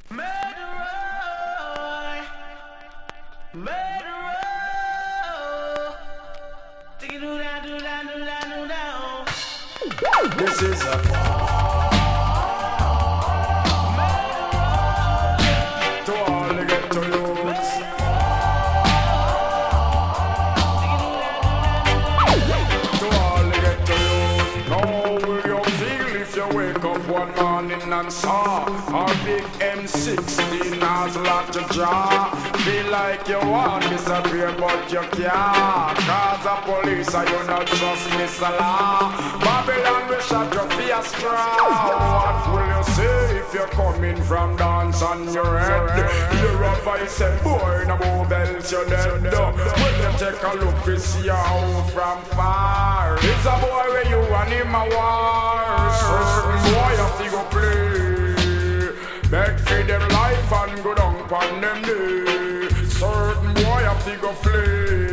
Murderer, murderer. Take it do down, do down, do down, do down. This is a to all the ghetto youths. To all the ghetto youths. How will you feel if you wake up one morning and saw our big M16 has a lot to draw? Feel like you want to disappear but you can't, cause the police are you not trust Mr. Law. Babylon will shut your face straw. What will you say if you're coming from dance on your head? You're a vice and boy, no more bells, you're dead. Will you take a look to see how from far? It's a boy where you and him a war. Certain boy have to go play. Beg for them life and go down upon them day. Certain boy have to go flee.